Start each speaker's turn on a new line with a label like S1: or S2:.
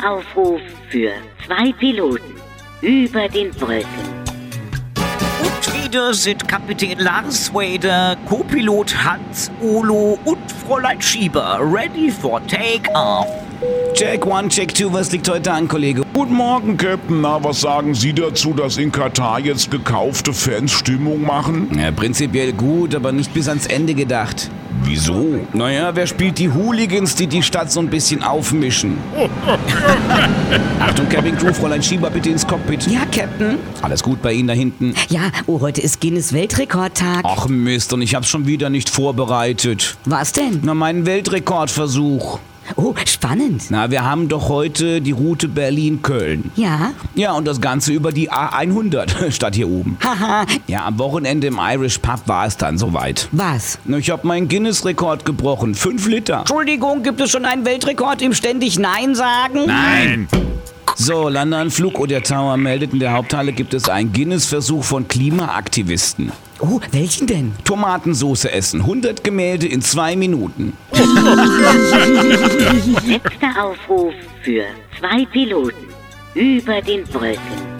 S1: Aufruf für 2 Piloten über den Brücken.
S2: Und wieder sind Kapitän Lars Wader, Co-Pilot Hans Olo und Fräulein Schieber ready for take-off.
S3: Check 1, Check 2, was liegt heute an, Kollege?
S4: Guten Morgen, Captain. Na, was sagen Sie dazu, dass in Katar jetzt gekaufte Fans Stimmung machen?
S3: Ja, prinzipiell gut, aber nicht bis ans Ende gedacht.
S4: Wieso?
S3: Naja, wer spielt die Hooligans, die die Stadt so ein bisschen aufmischen? Achtung, Cabin Crew, Fräulein Schieber, bitte ins Cockpit.
S5: Ja, Captain.
S3: Alles gut bei Ihnen da hinten?
S5: Ja, heute ist Guinness Weltrekordtag.
S3: Ach Mist, und ich hab's schon wieder nicht vorbereitet.
S5: Was denn?
S3: Na, meinen Weltrekordversuch.
S5: Oh, spannend.
S3: Na, wir haben doch heute die Route Berlin-Köln.
S5: Ja?
S3: Ja, und das Ganze über die A100 statt hier oben.
S5: Haha.
S3: Ja, am Wochenende im Irish Pub war es dann soweit.
S5: Was?
S3: Na, ich hab meinen Guinness-Rekord gebrochen. 5 Liter.
S5: Entschuldigung, gibt es schon einen Weltrekord im ständig Nein sagen?
S4: Nein!
S3: So, Landeanflug oder Tower meldet, in der Haupthalle gibt es einen Guinness-Versuch von Klimaaktivisten.
S5: Oh, welchen denn?
S3: Tomatensoße essen. 100 Gemälde in 2 Minuten.
S1: Letzter Aufruf für 2 Piloten über den Brücken.